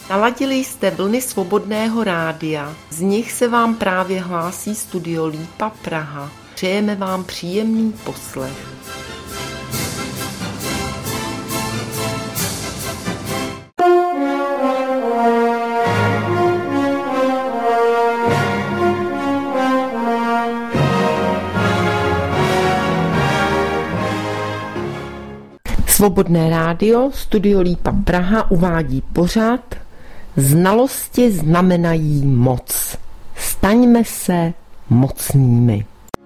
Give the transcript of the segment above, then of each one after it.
Naladili jste vlny Svobodného rádia, z nich se vám právě hlásí Studio Lípa Praha. Přejeme vám příjemný poslech. Svobodné rádio, Studio Lípa Praha uvádí pořad Znalosti znamenají moc. Staňme se mocnými.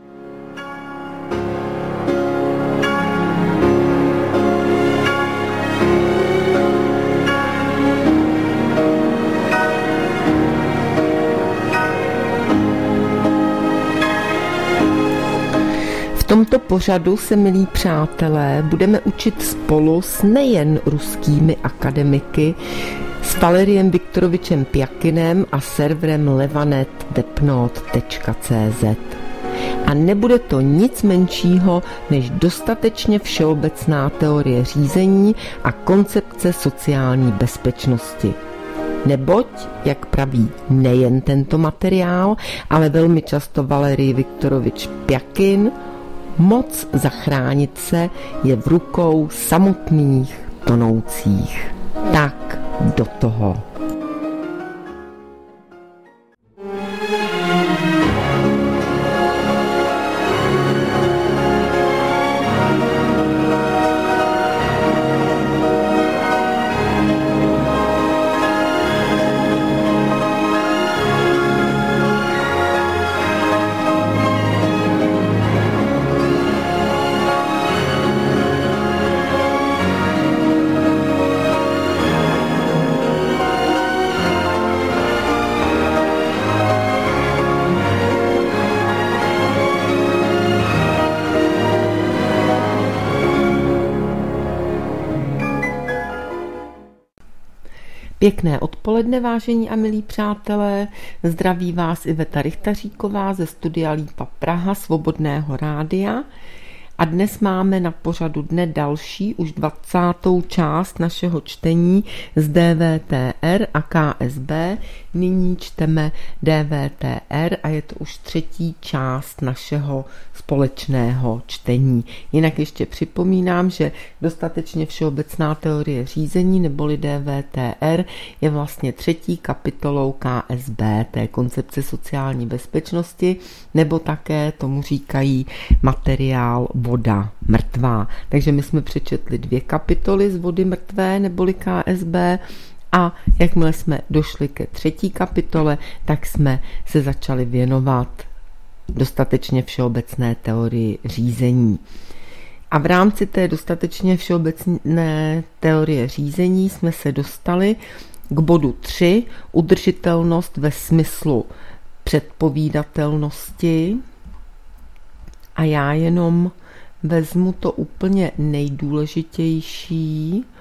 V tomto pořadu se, milí přátelé, budeme učit spolu s nejen ruskými akademiky, s Valeriem Viktorovičem Pjakinem a serverem levanet.depnot.cz. A nebude to nic menšího než dostatečně všeobecná teorie řízení a koncepce sociální bezpečnosti. Neboť, jak praví nejen tento materiál, ale velmi často Valerij Viktorovič Pjakin, moc zachránit se je v rukou samotných tonoucích. Tak do toho. Pěkné odpoledne, vážení a milí přátelé. Zdraví vás Iveta Richtaříková ze Studia Lípa Praha, Svobodného rádia. A dnes máme na pořadu dne další, už 20. část našeho čtení z DVTR a KSB. Nyní čteme DVTR a je to už třetí část našeho společného čtení. Jinak ještě připomínám, že dostatečně všeobecná teorie řízení neboli DVTR je vlastně třetí kapitolou KSB, té koncepce sociální bezpečnosti, nebo také tomu říkají materiál Voda mrtvá. Takže my jsme přečetli 2 kapitoly z Vody mrtvé neboli KSB a jakmile jsme došli ke 3. kapitole, tak jsme se začali věnovat dostatečně všeobecné teorii řízení. A v rámci té dostatečně všeobecné teorie řízení jsme se dostali k bodu 3, udržitelnost ve smyslu předpovídatelnosti. A já jenom vezmu to úplně nejdůležitější.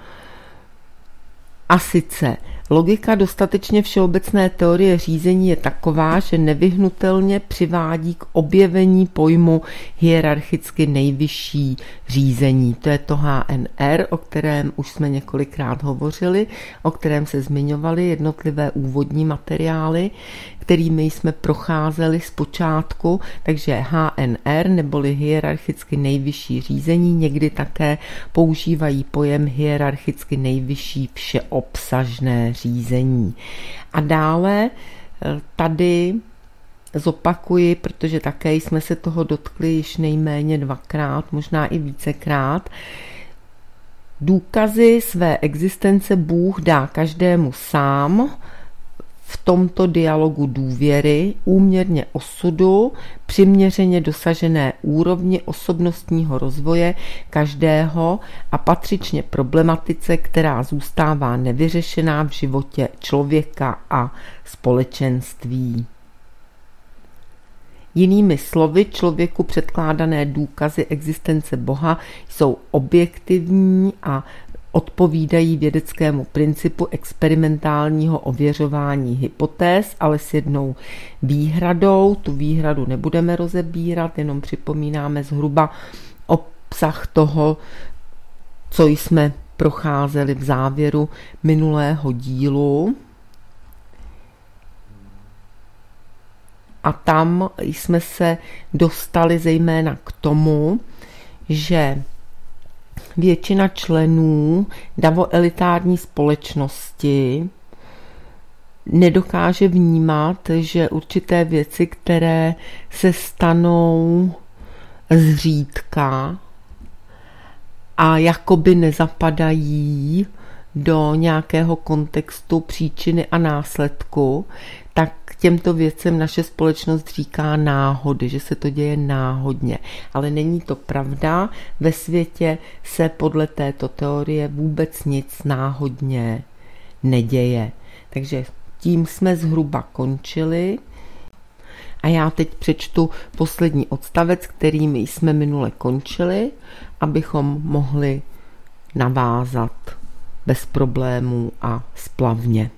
A sice logika dostatečně všeobecné teorie řízení je taková, že nevyhnutelně přivádí k objevení pojmu hierarchicky nejvyšší řízení. To je to HNR, o kterém už jsme několikrát hovořili, o kterém se zmiňovaly jednotlivé úvodní materiály, kterými jsme procházeli zpočátku, takže HNR neboli hierarchicky nejvyšší řízení, někdy také používají pojem hierarchicky nejvyšší všeobsažné řízení. A dále tady zopakuji, protože také jsme se toho dotkli již nejméně 2krát, možná i vícekrát. Důkazy své existence Bůh dá každému sám, v tomto dialogu důvěry, úměrně osudu, přiměřeně dosažené úrovni osobnostního rozvoje každého a patřičně problematice, která zůstává nevyřešená v životě člověka a společenství. Jinými slovy, člověku předkládané důkazy existence Boha jsou objektivní a odpovídají vědeckému principu experimentálního ověřování hypotéz, ale s jednou výhradou. Tu výhradu nebudeme rozebírat, jenom připomínáme zhruba obsah toho, co jsme procházeli v závěru minulého dílu. a tam jsme se dostali zejména k tomu, že většina členů davoelitární společnosti nedokáže vnímat, že určité věci, které se stanou zřídka a jakoby nezapadají do nějakého kontextu příčiny a následku, tak těmto věcem naše společnost říká náhody, že se to děje náhodně. Ale není to pravda, ve světě se podle této teorie vůbec nic náhodně neděje. Takže tím jsme zhruba končili. A já teď přečtu poslední odstavec, kterým jsme minule končili, abychom mohli navázat bez problémů a splavně.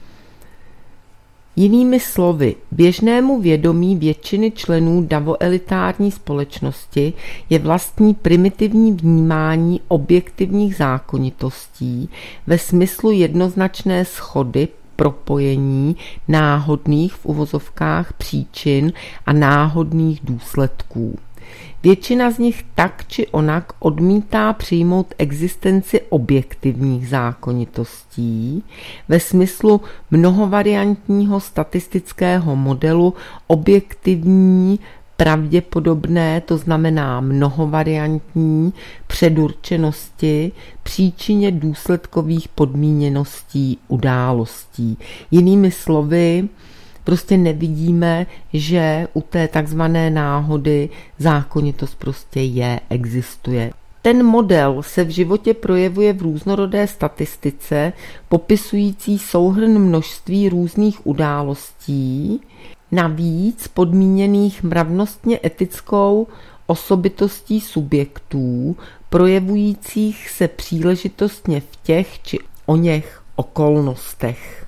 Jinými slovy, běžnému vědomí většiny členů davoelitární společnosti je vlastní primitivní vnímání objektivních zákonitostí ve smyslu jednoznačné shody, propojení náhodných v uvozovkách příčin a náhodných důsledků. Většina z nich tak či onak odmítá přijmout existenci objektivních zákonitostí ve smyslu mnohovariantního statistického modelu objektivní, pravděpodobné, to znamená mnohovariantní předurčenosti příčině důsledkových podmíněností událostí. Jinými slovy, prostě nevidíme, že u té takzvané náhody zákonitost prostě existuje. Ten model se v životě projevuje v různorodé statistice, popisující souhrn množství různých událostí, navíc podmíněných mravnostně etickou osobitostí subjektů, projevujících se příležitostně v těch či oněch okolnostech.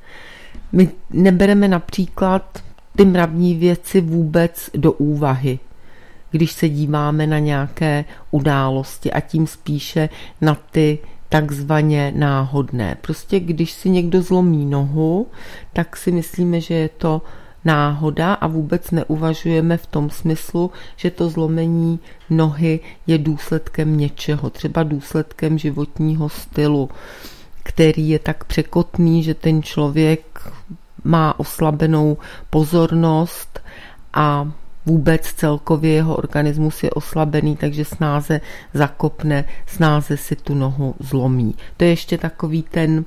My nebereme například ty mravní věci vůbec do úvahy, když se díváme na nějaké události a tím spíše na ty takzvaně náhodné. Prostě když si někdo zlomí nohu, tak si myslíme, že je to náhoda a vůbec neuvažujeme v tom smyslu, že to zlomení nohy je důsledkem něčeho, třeba důsledkem životního stylu, který je tak překotný, že ten člověk má oslabenou pozornost a vůbec celkově jeho organismus je oslabený, takže snáze zakopne, snáze si tu nohu zlomí. To je ještě takový ten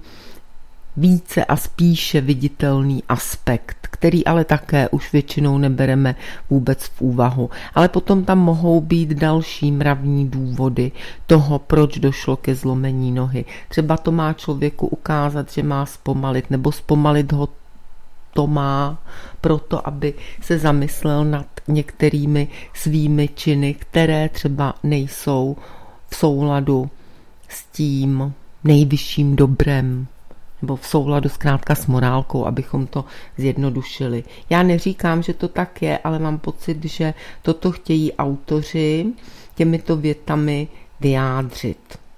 více a spíše viditelný aspekt, který ale také už většinou nebereme vůbec v úvahu. Ale potom tam mohou být další mravní důvody toho, proč došlo ke zlomení nohy. Třeba to má člověku ukázat, že má zpomalit, nebo zpomalit ho to má proto, aby se zamyslel nad některými svými činy, které třeba nejsou v souladu s tím nejvyšším dobrem, nebo v souladu zkrátka s morálkou, abychom to zjednodušili. Já neříkám, že to tak je, ale mám pocit, že toto chtějí autoři těmito větami vyjádřit.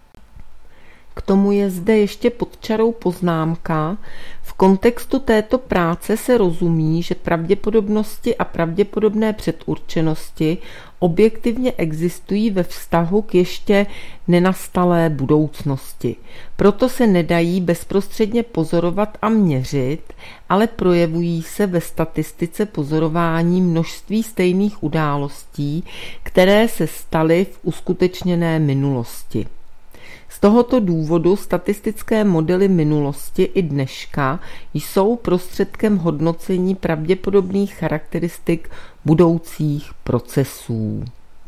K tomu je zde ještě pod čarou poznámka. V kontextu této práce se rozumí, že pravděpodobnosti a pravděpodobné předurčenosti objektivně existují ve vztahu k ještě nenastalé budoucnosti. Proto se nedají bezprostředně pozorovat a měřit, ale projevují se ve statistice pozorování množství stejných událostí, které se staly v uskutečněné minulosti. Z tohoto důvodu statistické modely minulosti i dneška jsou prostředkem hodnocení pravděpodobných charakteristik budoucích procesů.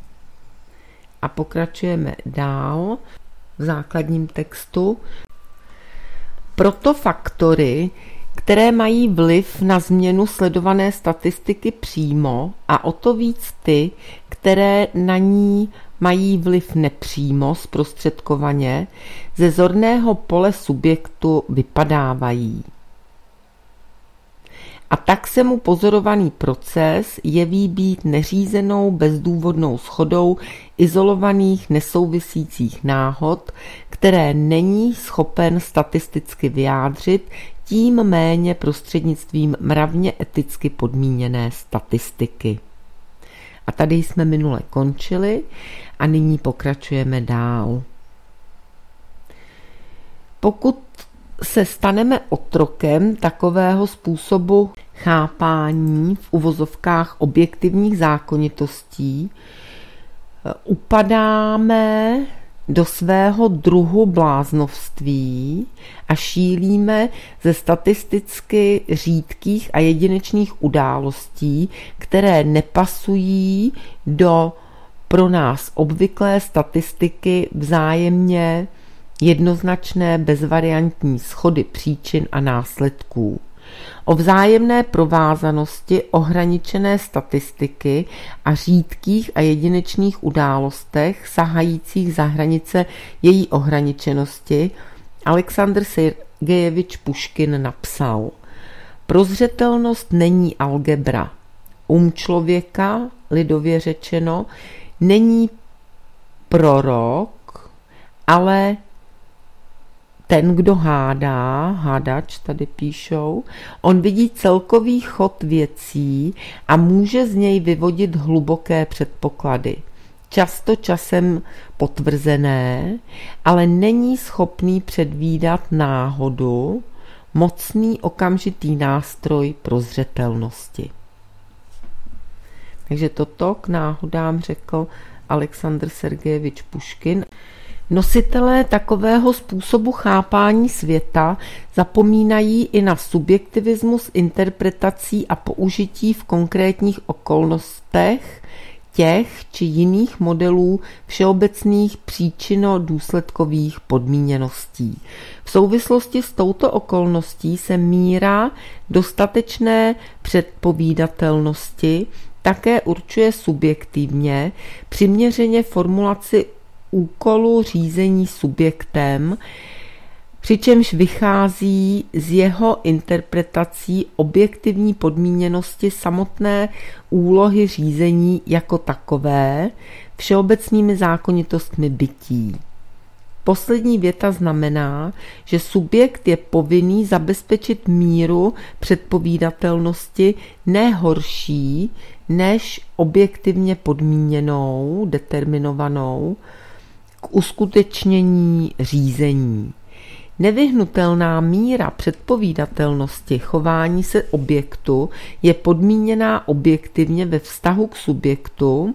A pokračujeme dál v základním textu. Proto faktory, které mají vliv na změnu sledované statistiky přímo a o to víc ty, které na ní mají vliv nepřímo zprostředkovaně, ze zorného pole subjektu vypadávají. A tak se mu pozorovaný proces jeví být neřízenou bezdůvodnou shodou izolovaných nesouvisících náhod, které není schopen statisticky vyjádřit, tím méně prostřednictvím mravně eticky podmíněné statistiky. A tady jsme minule končili a nyní pokračujeme dál. Pokud se staneme otrokem takového způsobu chápání v uvozovkách objektivních zákonitostí, upadáme do svého druhu bláznovství a šílíme ze statisticky řídkých a jedinečných událostí, které nepasují do pro nás obvyklé statistiky vzájemně jednoznačné bezvariantní shody příčin a následků. O vzájemné provázanosti ohraničené statistiky a řídkých a jedinečných událostech sahajících za hranice její ohraničenosti Alexandr Sergejevič Puškin napsal: prozřetelnost není algebra. Člověka, lidově řečeno, není prorok, ale ten, kdo hádá, hádač tady píšou, on vidí celkový chod věcí a může z něj vyvodit hluboké předpoklady, často časem potvrzené, ale není schopný předvídat náhodu, mocný okamžitý nástroj prozřetelnosti. Takže toto k náhodám řekl Alexandr Sergejevič Puškin. Nositelé takového způsobu chápání světa zapomínají i na subjektivismus interpretací a použití v konkrétních okolnostech těch či jiných modelů všeobecných příčino-důsledkových podmíněností. V souvislosti s touto okolností se míra dostatečné předpovídatelnosti také určuje subjektivně, přiměřeně formulaci úkolu řízení subjektem, přičemž vychází z jeho interpretací objektivní podmíněnosti samotné úlohy řízení jako takové všeobecnými zákonitostmi bytí. Poslední věta znamená, že subjekt je povinný zabezpečit míru předpovídatelnosti ne horší než objektivně podmíněnou, determinovanou k uskutečnění řízení. Nevyhnutelná míra předpovídatelnosti chování se objektu je podmíněná objektivně ve vztahu k subjektu,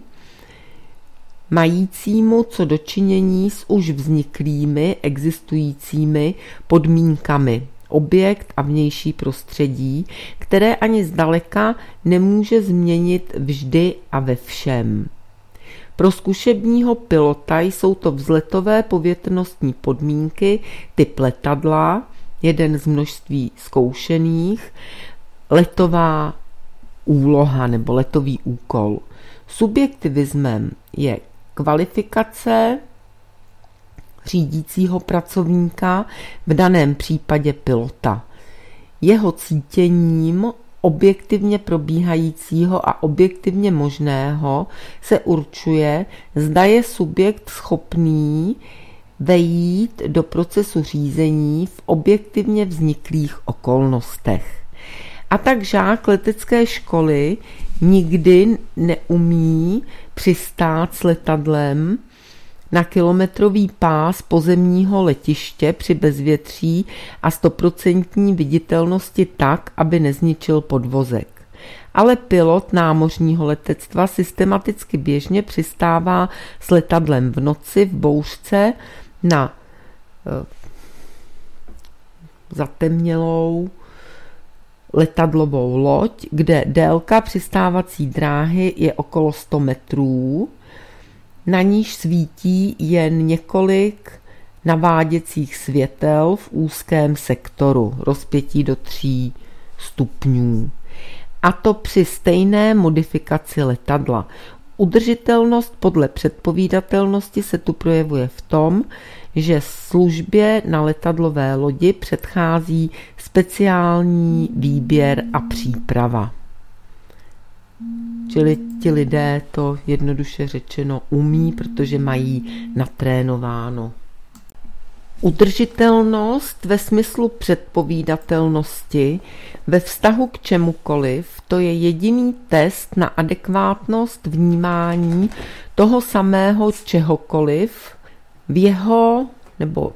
majícímu co dočinění s už vzniklými existujícími podmínkami, objekt a vnější prostředí, které ani zdaleka nemůže změnit vždy a ve všem. Pro zkušebního pilota jsou to vzletové povětrnostní podmínky, typ letadla, jeden z množství zkoušených, letová úloha nebo letový úkol. Subjektivismem je kvalifikace řídícího pracovníka, v daném případě pilota. Jeho cítěním objektivně probíhajícího a objektivně možného se určuje, zda je subjekt schopný vejít do procesu řízení v objektivně vzniklých okolnostech. A tak žák letecké školy nikdy neumí přistát s letadlem na kilometrový pás pozemního letiště při bezvětří a 100% viditelnosti tak, aby nezničil podvozek. Ale pilot námořního letectva systematicky běžně přistává s letadlem v noci v bouřce na zatemnělou letadlovou loď, kde délka přistávací dráhy je okolo 100 metrů, na níž svítí jen několik naváděcích světel v úzkém sektoru, rozpětí do 3 stupňů. A to při stejné modifikaci letadla. Udržitelnost podle předpovídatelnosti se tu projevuje v tom, že službě na letadlové lodi předchází speciální výběr a příprava. Čili ti lidé to jednoduše řečeno umí, protože mají natrénováno. Udržitelnost ve smyslu předpovídatelnosti ve vztahu k čemukoliv, to je jediný test na adekvátnost vnímání toho samého čehokoliv v jeho nebo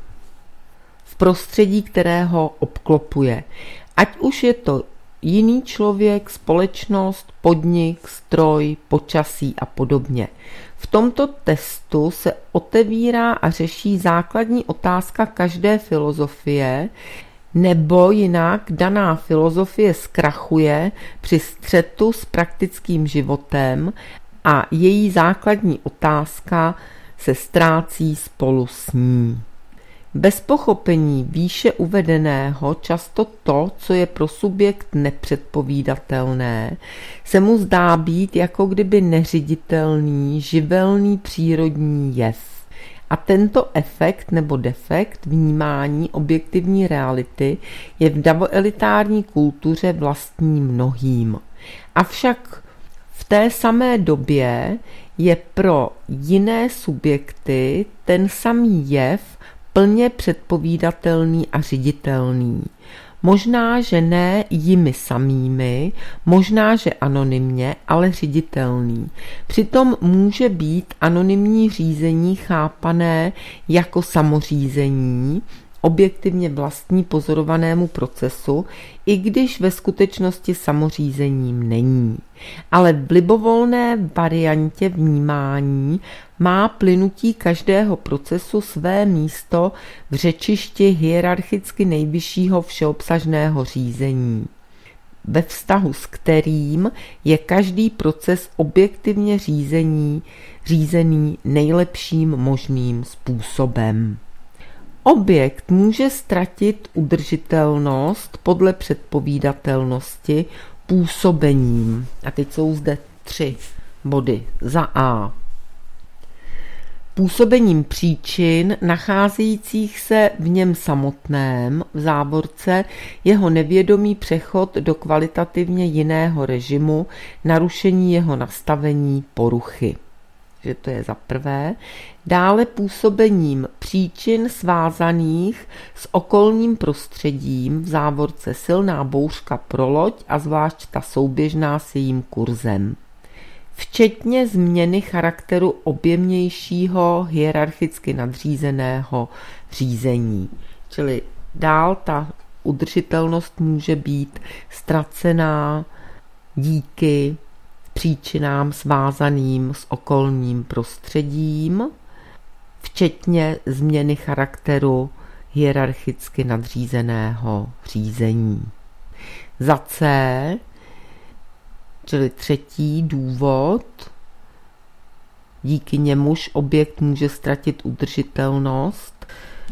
v prostředí, které ho obklopuje. Ať už je to jiný člověk, společnost, podnik, stroj, počasí a podobně. V tomto testu se otevírá a řeší základní otázka každé filozofie, nebo jinak daná filozofie zkrachuje při střetu s praktickým životem a její základní otázka se ztrácí spolu s ní. Bez pochopení výše uvedeného často to, co je pro subjekt nepředpovídatelné, se mu zdá být jako kdyby neřiditelný, živelný přírodní jev. A tento efekt nebo defekt vnímání objektivní reality je v davoelitární kultuře vlastní mnohým. Avšak v té samé době je pro jiné subjekty ten samý jev plně předpovídatelný a řiditelný. Možná, že ne jimi samými, možná, že anonymně, ale řiditelný. Přitom může být anonymní řízení chápané jako samořízení, objektivně vlastní pozorovanému procesu, i když ve skutečnosti samořízením není. Ale v libovolné variantě vnímání má plynutí každého procesu své místo v řečišti hierarchicky nejvyššího všeobsažného řízení, ve vztahu s kterým je každý proces objektivně řízený nejlepším možným způsobem. Objekt může ztratit udržitelnost podle předpovídatelnosti působením. A teď jsou zde 3 body. Za A. Působením příčin nacházejících se v něm samotném, v závorce, jeho nevědomý přechod do kvalitativně jiného režimu, narušení jeho nastavení, poruchy. Že to je za prvé. Dále působením příčin svázaných s okolním prostředím, v závorce silná bouřka pro loď a zvlášť ta souběžná s jejím kurzem. Včetně změny charakteru objemnějšího hierarchicky nadřízeného řízení. Čili dál ta udržitelnost může být ztracená díky příčinám svázaným s okolním prostředím, včetně změny charakteru hierarchicky nadřízeného řízení. Za C, čili 3. důvod, díky němuž objekt může ztratit udržitelnost,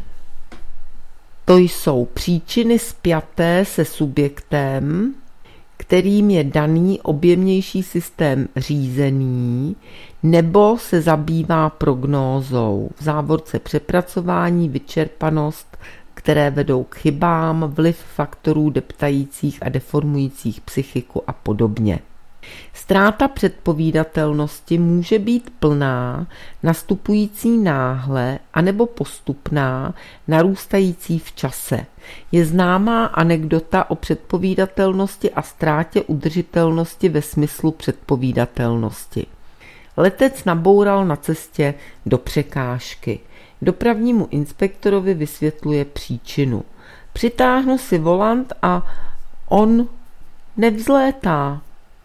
to jsou příčiny spjaté se subjektem, kterým je daný objemnější systém řízený, nebo se zabývá prognózou, v závorce přepracování, vyčerpanost, které vedou k chybám, vliv faktorů deptajících a deformujících psychiku a podobně. Ztráta předpovídatelnosti může být plná, nastupující náhle, anebo postupná, narůstající v čase. Je známá anekdota o předpovídatelnosti a ztrátě udržitelnosti ve smyslu předpovídatelnosti. Letec naboural na cestě do překážky. Dopravnímu inspektorovi vysvětluje příčinu. Přitáhnu si volant a on nevzlétá.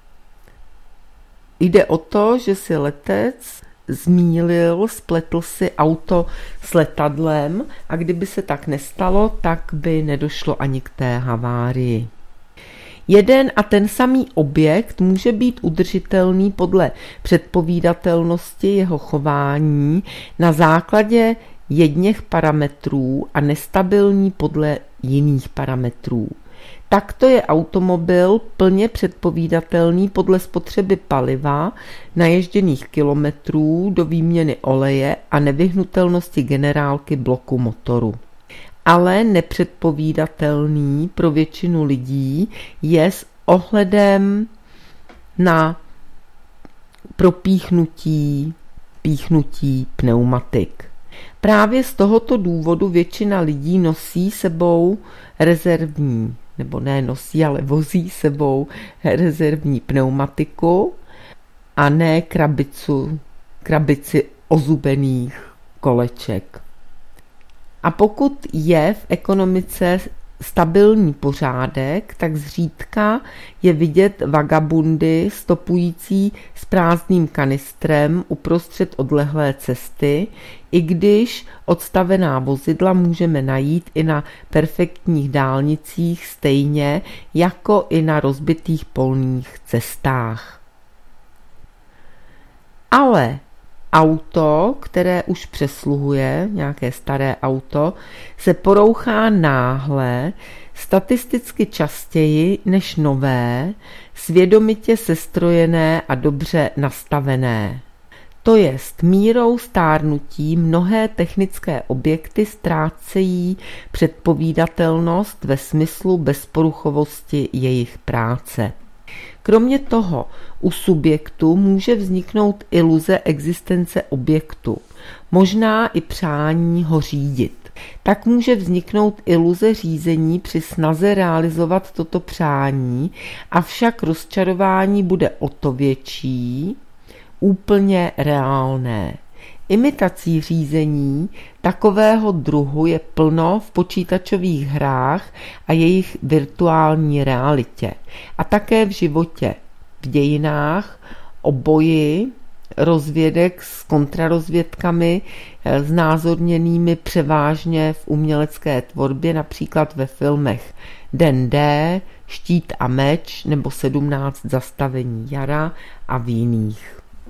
Jde o to, že si letec zmýlil, spletl si auto s letadlem a kdyby se tak nestalo, tak by nedošlo ani k té havárii. Jeden a ten samý objekt může být udržitelný podle předpovídatelnosti jeho chování na základě jedněch parametrů a nestabilní podle jiných parametrů. Takto je automobil plně předpovídatelný podle spotřeby paliva, naježděných kilometrů do výměny oleje a nevyhnutelnosti generálky bloku motoru. Ale nepředpovídatelný pro většinu lidí je s ohledem na píchnutí pneumatik. Právě z tohoto důvodu většina lidí nosí sebou rezervní, nebo ne nosí, ale vozí sebou rezervní pneumatiku a ne krabici ozubených koleček. A pokud je v ekonomice stabilní pořádek, tak zřídka je vidět vagabundy stopující s prázdným kanistrem uprostřed odlehlé cesty, i když odstavená vozidla můžeme najít i na perfektních dálnicích stejně jako i na rozbitých polních cestách. Ale auto, které už přesluhuje, nějaké staré auto, se porouchá náhle, statisticky častěji než nové, svědomitě sestrojené a dobře nastavené. To jest mírou stárnutí mnohé technické objekty ztrácejí předpovídatelnost ve smyslu bezporuchovosti jejich práce. Kromě toho u subjektu může vzniknout iluze existence objektu, možná i přání ho řídit. Tak může vzniknout iluze řízení při snaze realizovat toto přání, avšak rozčarování bude o to větší, úplně reálné. Imitací řízení takového druhu je plno v počítačových hrách a jejich virtuální realitě. A také v životě, v dějinách, o boji rozvědek s kontrarozvědkami, znázorněnými převážně v umělecké tvorbě, například ve filmech Den D, Štít a meč nebo 17 zastavení jara a v jiných.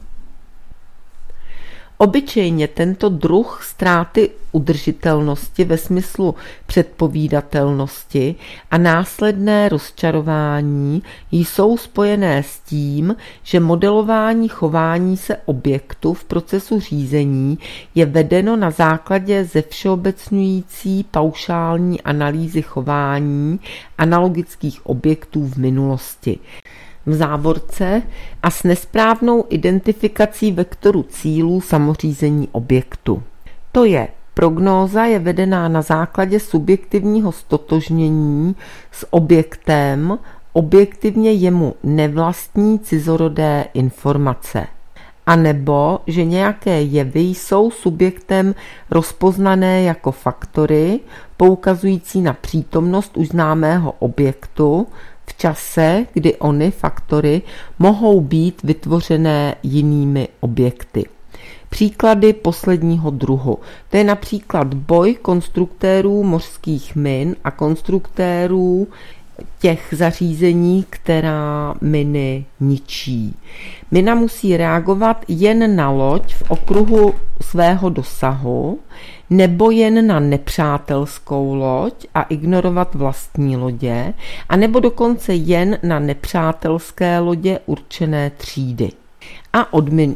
Obyčejně tento druh ztráty udržitelnosti ve smyslu předpovídatelnosti a následné rozčarování jsou spojené s tím, že modelování chování se objektu v procesu řízení je vedeno na základě zevšeobecňující paušální analýzy chování analogických objektů v minulosti. V závorce a s nesprávnou identifikací vektoru cílů samořízení objektu. To je, prognóza je vedená na základě subjektivního stotožnění s objektem, objektivně jemu nevlastní cizorodé informace. A nebo, že nějaké jevy jsou subjektem rozpoznané jako faktory, poukazující na přítomnost už známého objektu, v čase, kdy ony faktory mohou být vytvořené jinými objekty. Příklady posledního druhu. To je například boj konstruktérů mořských min a konstruktérů těch zařízení, která miny ničí. Mina musí reagovat jen na loď v okruhu svého dosahu nebo jen na nepřátelskou loď a ignorovat vlastní lodě, anebo dokonce jen na nepřátelské lodě určené třídy. A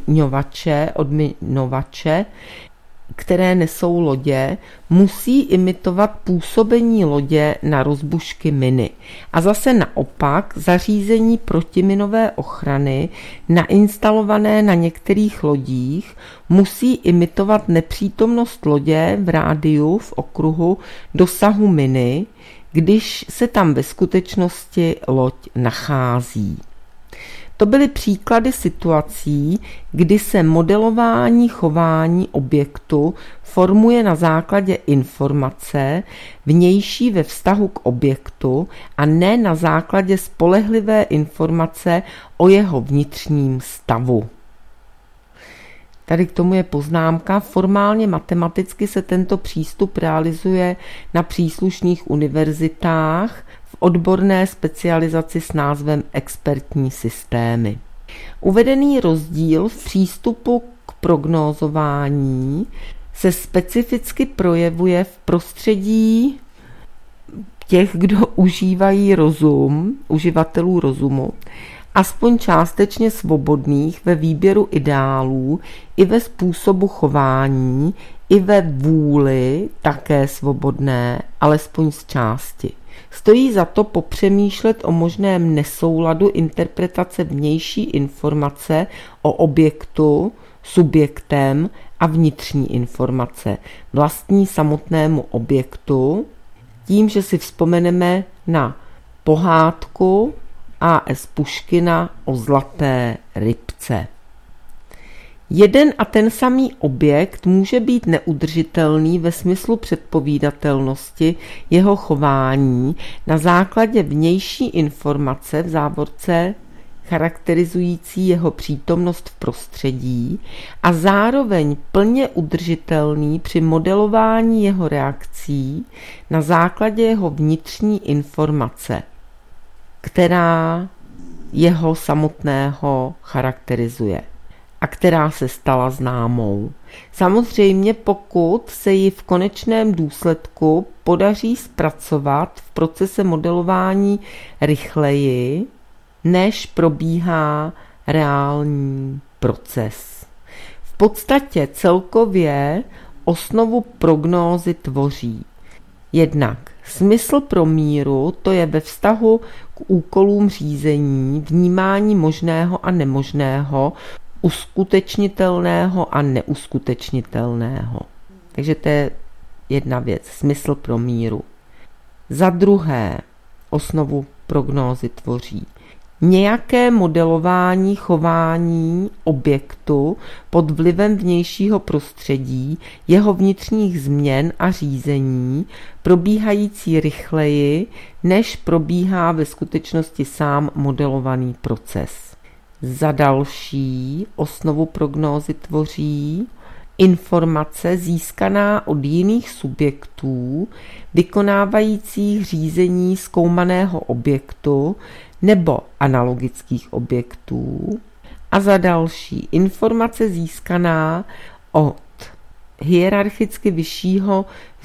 odminovače, které nesou lodě, musí imitovat působení lodě na rozbušky miny. A zase naopak zařízení protiminové ochrany nainstalované na některých lodích musí imitovat nepřítomnost lodě v rádiu v okruhu dosahu miny, když se tam ve skutečnosti loď nachází. To byly příklady situací, kdy se modelování chování objektu formuje na základě informace vnější ve vztahu k objektu a ne na základě spolehlivé informace o jeho vnitřním stavu. Tady k tomu je poznámka. Formálně matematicky se tento přístup realizuje na příslušných univerzitách v odborné specializaci s názvem expertní systémy. Uvedený rozdíl v přístupu k prognózování se specificky projevuje v prostředí těch, kdo užívají rozum, uživatelů rozumu, aspoň částečně svobodných ve výběru ideálů i ve způsobu chování, i ve vůli také svobodné, alespoň z části. Stojí za to popřemýšlet o možném nesouladu interpretace vnější informace o objektu, subjektem a vnitřní informace vlastní samotnému objektu, tím, že si vzpomeneme na pohádku A.S. Puškina o zlaté rybce. Jeden a ten samý objekt může být neudržitelný ve smyslu předpovídatelnosti jeho chování na základě vnější informace v závorce charakterizující jeho přítomnost v prostředí a zároveň plně udržitelný při modelování jeho reakcí na základě jeho vnitřní informace, která jeho samotného charakterizuje a která se stala známou. Samozřejmě pokud se ji v konečném důsledku podaří zpracovat v procese modelování rychleji, než probíhá reální proces. V podstatě celkově osnovu prognózy tvoří jednak smysl pro míru, to je ve vztahu k úkolům řízení, vnímání možného a nemožného, uskutečnitelného a neuskutečnitelného. Takže to je jedna věc, smysl pro míru. Za druhé, osnovu prognózy tvoří nějaké modelování chování objektu pod vlivem vnějšího prostředí, jeho vnitřních změn a řízení, probíhající rychleji, než probíhá ve skutečnosti sám modelovaný proces. Za další osnovu prognózy tvoří informace získaná od jiných subjektů, vykonávajících řízení zkoumaného objektu nebo analogických objektů. A za další informace získaná od hierarchicky vyššího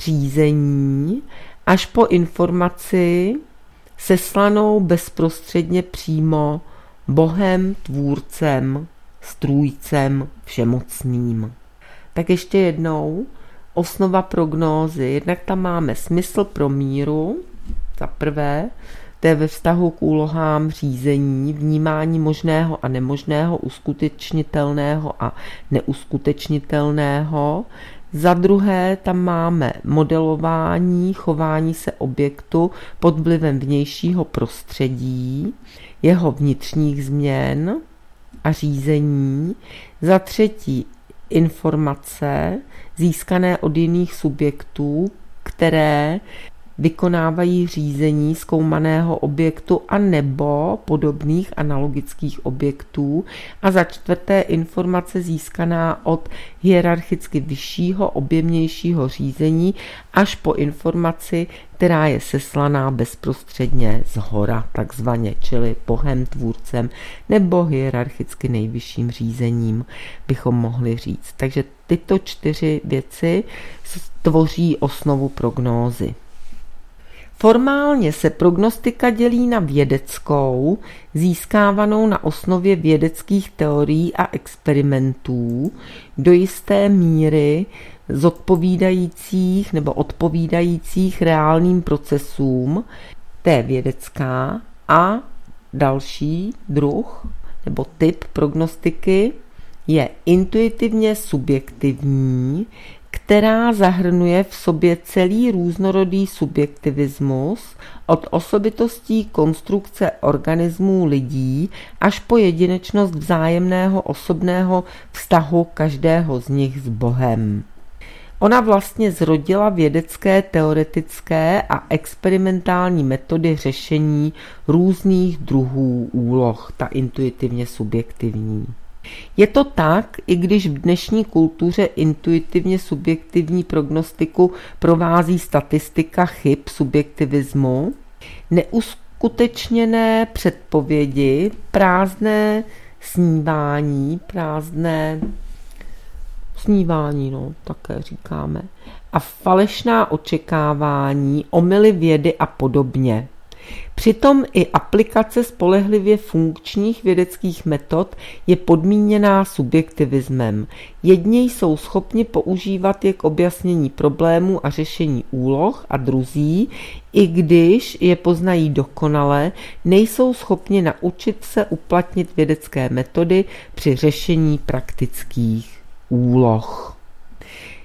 řízení až po informaci seslanou bezprostředně přímo Bohem, tvůrcem, strůjcem, všemocným. Tak ještě jednou, osnova prognózy. Jednak tam máme smysl pro míru, za prvé, to je ve vztahu k úlohám řízení, vnímání možného a nemožného, uskutečnitelného a neuskutečnitelného. Za druhé tam máme modelování, chování se objektu pod vlivem vnějšího prostředí, jeho vnitřních změn a řízení. Za třetí informace získané od jiných subjektů, které vykonávají řízení zkoumaného objektu a nebo podobných analogických objektů. A za čtvrté informace získaná od hierarchicky vyššího, objemnějšího řízení až po informaci, která je seslaná bezprostředně zhora, takzvaně, čili Bohem, tvůrcem nebo hierarchicky nejvyšším řízením, bychom mohli říct. Takže tyto 4 věci tvoří osnovu prognózy. Formálně se prognostika dělí na vědeckou, získávanou na osnově vědeckých teorií a experimentů, do jisté míry zodpovídajících nebo odpovídajících reálným procesům, to je vědecká, a další druh nebo typ prognostiky je intuitivně subjektivní, která zahrnuje v sobě celý různorodý subjektivismus od osobitostí konstrukce organismů lidí až po jedinečnost vzájemného osobného vztahu každého z nich s Bohem. Ona vlastně zrodila vědecké, teoretické a experimentální metody řešení různých druhů úloh, ta intuitivně subjektivní. Je to tak, i když v dnešní kultuře intuitivně subjektivní prognostiku provází statistika chyb subjektivismu, neuskutečněné předpovědi, prázdné snívání, také říkáme, a falešná očekávání, omyly vědy a podobně. Přitom i aplikace spolehlivě funkčních vědeckých metod je podmíněná subjektivismem. Jedni jsou schopni používat je k objasnění problémů a řešení úloh a druzí, i když je poznají dokonale, nejsou schopni naučit se uplatnit vědecké metody při řešení praktických úloh.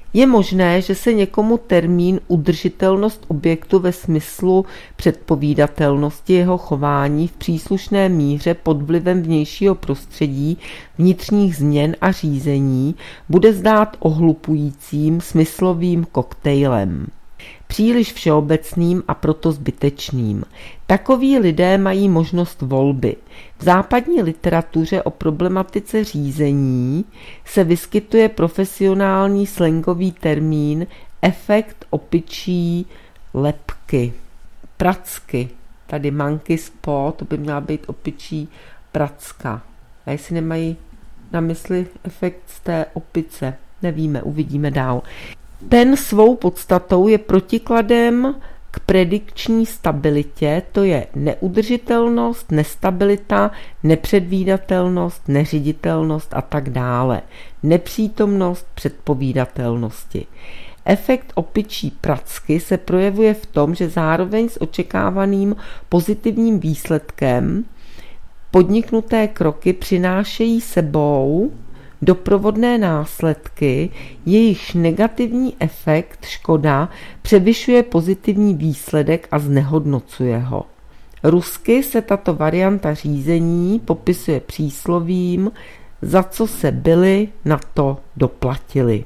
Je možné, že se někomu termín udržitelnost objektu ve smyslu předpovídatelnosti jeho chování v příslušné míře pod vlivem vnějšího prostředí, vnitřních změn a řízení bude zdát ohlupujícím smyslovým koktejlem. Příliš všeobecným a proto zbytečným. Takoví lidé mají možnost volby. V západní literatuře o problematice řízení se vyskytuje profesionální slangový termín efekt opičí lebky, pracky. Tady monkey paw, to by měla být opičí pracka. A jestli nemají na mysli efekt z té opice, nevíme, uvidíme dál. Ten svou podstatou je protikladem k predikční stabilitě, to je neudržitelnost, nestabilita, nepředvídatelnost, neřiditelnost a tak dále. Nepřítomnost předpovídatelnosti. Efekt opičí pracky se projevuje v tom, že zároveň s očekávaným pozitivním výsledkem podniknuté kroky přinášejí sebou doprovodné následky, jejichž negativní efekt, škoda, převyšuje pozitivní výsledek a znehodnocuje ho. Rusky se tato varianta řízení popisuje příslovím, za co se byli, na to doplatili.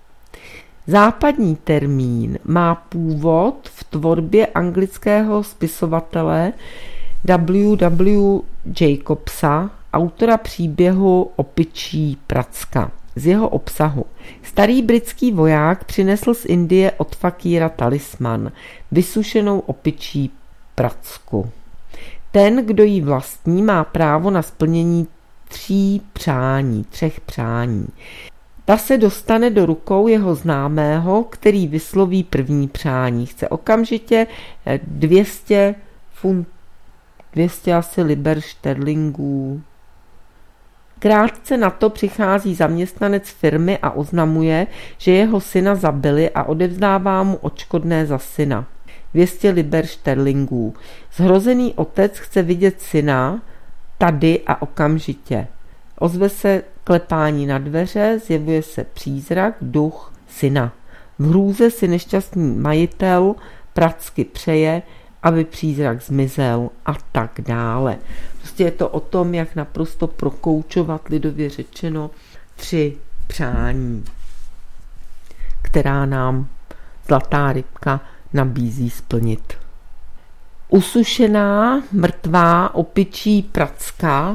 Západní termín má původ v tvorbě anglického spisovatele W. Jacobsa, autora příběhu Opičí pracka. Z jeho obsahu. Starý britský voják přinesl z Indie od fakíra talisman, vysušenou opičí pracku. Ten, kdo ji vlastní, má právo na splnění 3 přání. Ta se dostane do rukou jeho známého, který vysloví první přání. Chce okamžitě 200 asi liber šterlingů. Krátce na to přichází zaměstnanec firmy a oznamuje, že jeho syna zabili a odevzdává mu odškodné za syna. 200 liber šterlingů. Zhrozený otec chce vidět syna tady a okamžitě. Ozve se klepání na dveře, zjevuje se přízrak, duch syna. V hrůze si nešťastný majitel pracky přeje, aby přízrak zmizel a tak dále. Prostě je to o tom, jak naprosto prokoučovat, lidově řečeno, 3 přání, která nám zlatá rybka nabízí splnit. Usušená, mrtvá opičí pracka,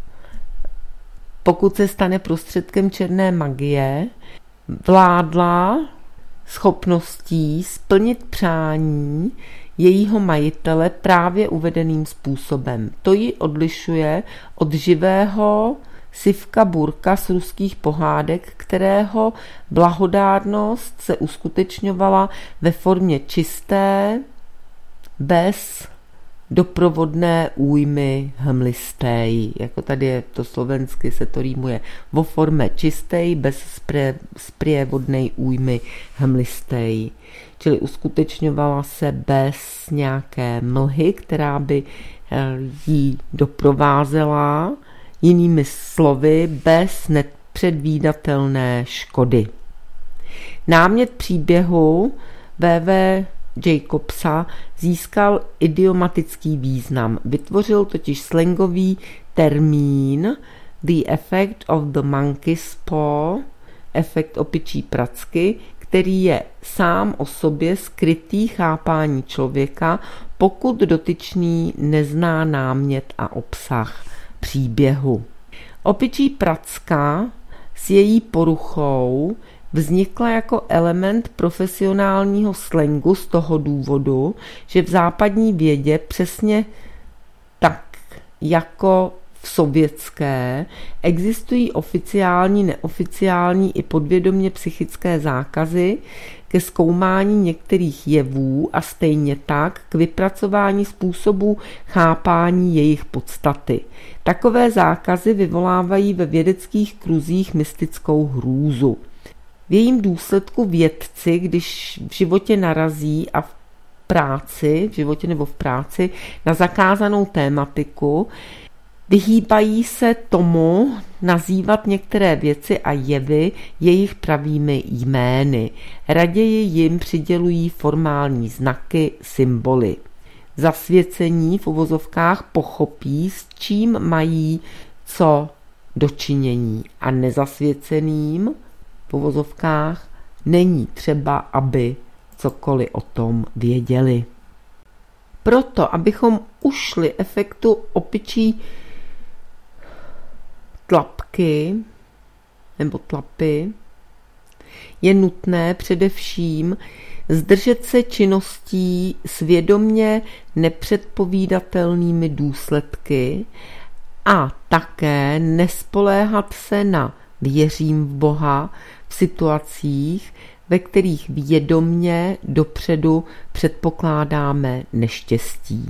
pokud se stane prostředkem černé magie, vládla schopností splnit přání jejího majitele právě uvedeným způsobem. To ji odlišuje od živého Sivka Burka z ruských pohádek, kterého blahodárnost se uskutečňovala ve formě čisté, bez doprovodné újmy hmlistej. Jako tady je to slovensky, se to rýmuje vo formě čistej, bez sprievodnej újmy hmlistej. Čili uskutečňovala se bez nějaké mlhy, která by jí doprovázela, jinými slovy, bez nepředvídatelné škody. Námět příběhu V.V. Jacobsa získal idiomatický význam. Vytvořil totiž slangový termín The effect of the monkey's paw, efekt opičí pracky, který je sám o sobě skrytý chápání člověka, pokud dotyčný nezná námět a obsah příběhu. Opičí pracka s její poruchou vznikla jako element profesionálního slangu z toho důvodu, že v západní vědě přesně tak jako v sovětské existují oficiální, neoficiální i podvědomě psychické zákazy ke zkoumání některých jevů a stejně tak k vypracování způsobů chápání jejich podstaty. Takové zákazy vyvolávají ve vědeckých kruzích mystickou hrůzu. V jejím důsledku vědci, když v životě narazí a v práci na zakázanou tématiku, Vyhýbají se tomu nazývat některé věci a jevy jejich pravými jmény. Raději jim přidělují formální znaky, symboly. Zasvěcení v uvozovkách pochopí, s čím mají co dočinění, a nezasvěceným v uvozovkách není třeba, aby cokoliv o tom věděli. Proto, abychom ušli efektu opičí tlapky nebo tlapy, je nutné především zdržet se činností s vědomě nepředpovídatelnými důsledky a také nespoléhat se na věřím v Boha v situacích, ve kterých vědomě dopředu předpokládáme neštěstí.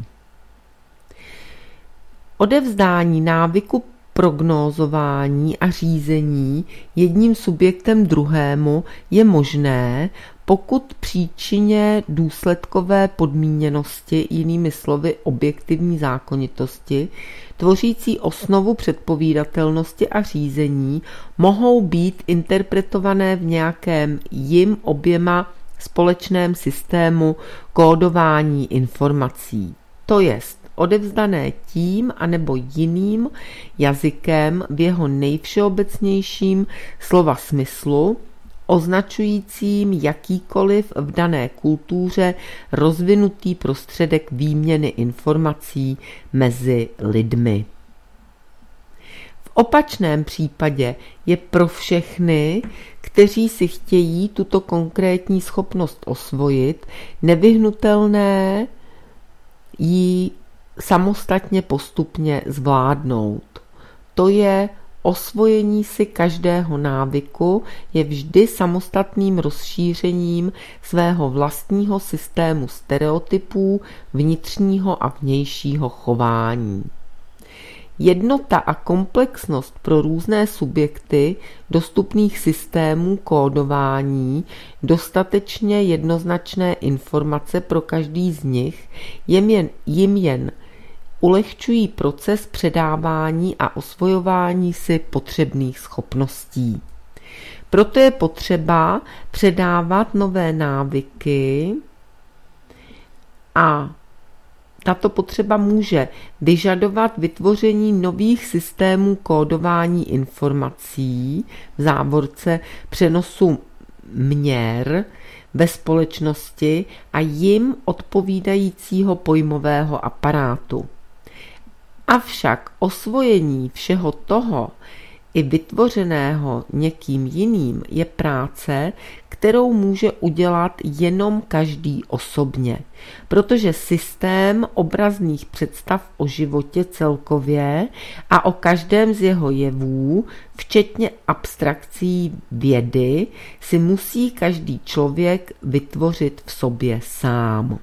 Odevzdání návyku prognózování a řízení jedním subjektem druhému je možné, pokud příčině důsledkové podmíněnosti, jinými slovy objektivní zákonitosti, tvořící osnovu předpovídatelnosti a řízení, mohou být interpretované v nějakém jim oběma společném systému kódování informací. To jest odevzdané tím anebo jiným jazykem v jeho nejvšeobecnějším slova smyslu, označujícím jakýkoliv v dané kultuře rozvinutý prostředek výměny informací mezi lidmi. V opačném případě je pro všechny, kteří si chtějí tuto konkrétní schopnost osvojit, nevyhnutelné ji samostatně postupně zvládnout. To je osvojení si každého návyku je vždy samostatným rozšířením svého vlastního systému stereotypů vnitřního a vnějšího chování. Jednota a komplexnost pro různé subjekty dostupných systémů kódování, dostatečně jednoznačné informace pro každý z nich jim jen ulehčují proces předávání a osvojování si potřebných schopností. Proto je potřeba předávat nové návyky a tato potřeba může vyžadovat vytvoření nových systémů kódování informací, v závorce přenosu měr ve společnosti a jim odpovídajícího pojmového aparátu. Avšak osvojení všeho toho i vytvořeného někým jiným je práce, kterou může udělat jenom každý osobně, protože systém obrazných představ o životě celkově a o každém z jeho jevů, včetně abstrakcí vědy, si musí každý člověk vytvořit v sobě sám.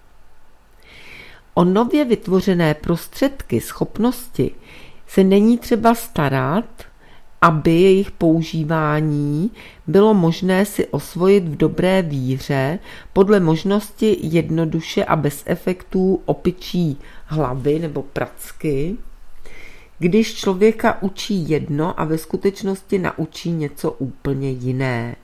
O nově vytvořené prostředky, schopnosti se není třeba starat, aby jejich používání bylo možné si osvojit v dobré víře podle možnosti jednoduše a bez efektů opičí hlavy nebo pracky, když člověka učí jedno a ve skutečnosti naučí něco úplně jiné.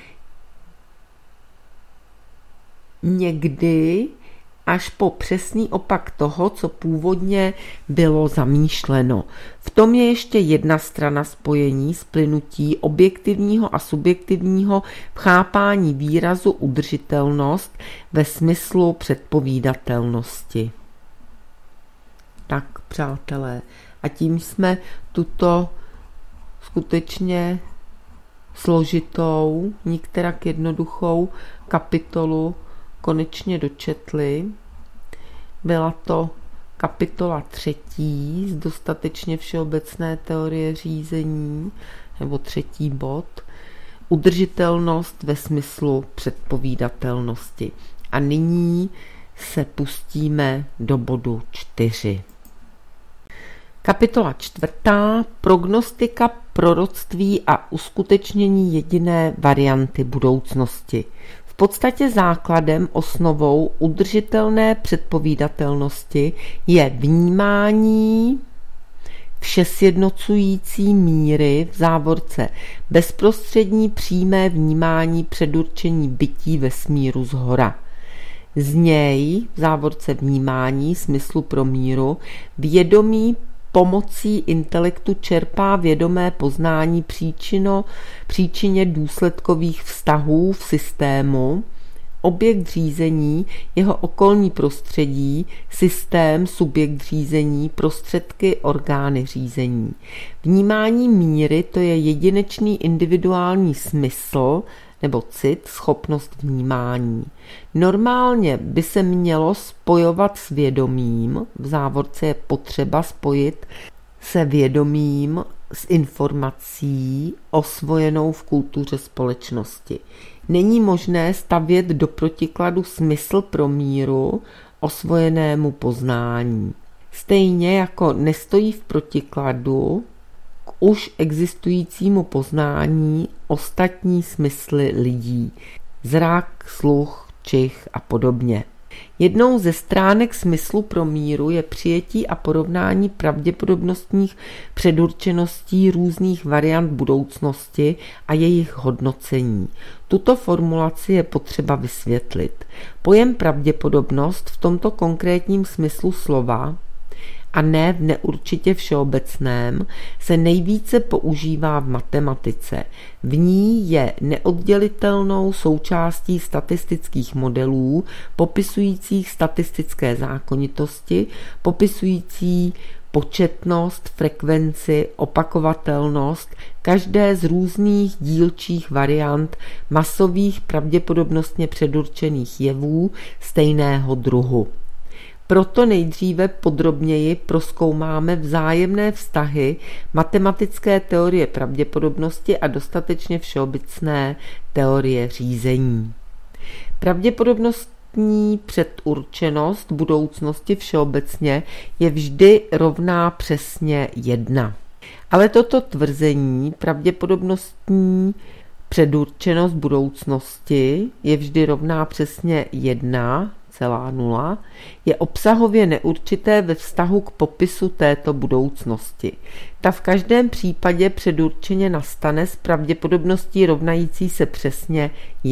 Někdy až po přesný opak toho, co původně bylo zamýšleno. V tom je ještě jedna strana spojení, splynutí objektivního a subjektivního v chápání výrazu udržitelnost ve smyslu předpovídatelnosti. Tak, přátelé, a tím jsme tuto skutečně složitou, nikterak jednoduchou kapitolu konečně dočetli. Byla to kapitola 3. z dostatečně všeobecné teorie řízení, nebo 3. bod, udržitelnost ve smyslu předpovídatelnosti. A nyní se pustíme do bodu 4. Kapitola 4. Prognostika, proroctví a uskutečnění jediné varianty budoucnosti. V podstatě základem, osnovou udržitelné předpovídatelnosti je vnímání všesjednocující míry v závorce bezprostřední přímé vnímání předurčení bytí vesmíru zhora. Z něj v závorce vnímání smyslu pro míru vědomí pomocí intelektu čerpá vědomé poznání příčině důsledkových vztahů v systému, objekt řízení, jeho okolní prostředí, systém, subjekt řízení, prostředky, orgány řízení. Vnímání míry to je jedinečný individuální smysl nebo cit, schopnost vnímání. Normálně by se mělo spojovat s vědomím, v závorce je potřeba spojit se vědomím s informací osvojenou v kultuře společnosti. Není možné stavět do protikladu smysl pro míru osvojenému poznání. Stejně jako nestojí v protikladu k už existujícímu poznání ostatní smysly lidí. Zrak, sluch, čich a podobně. Jednou ze stránek smyslu pro míru je přijetí a porovnání pravděpodobnostních předurčeností různých variant budoucnosti a jejich hodnocení. Tuto formulaci je potřeba vysvětlit. Pojem pravděpodobnost v tomto konkrétním smyslu slova a ne v neurčitě všeobecném, se nejvíce používá v matematice. V ní je neoddělitelnou součástí statistických modelů, popisujících statistické zákonitosti, popisující početnost, frekvenci, opakovatelnost, každé z různých dílčích variant masových pravděpodobnostně předurčených jevů stejného druhu. Proto nejdříve podrobněji prozkoumáme vzájemné vztahy matematické teorie pravděpodobnosti a dostatečně všeobecné teorie řízení. Pravděpodobnostní předurčenost budoucnosti všeobecně je vždy rovná přesně 1. Ale toto tvrzení pravděpodobnostní předurčenost budoucnosti je vždy rovná přesně 1,0 je obsahově neurčité ve vztahu k popisu této budoucnosti. Ta v každém případě předurčeně nastane s pravděpodobností rovnající se přesně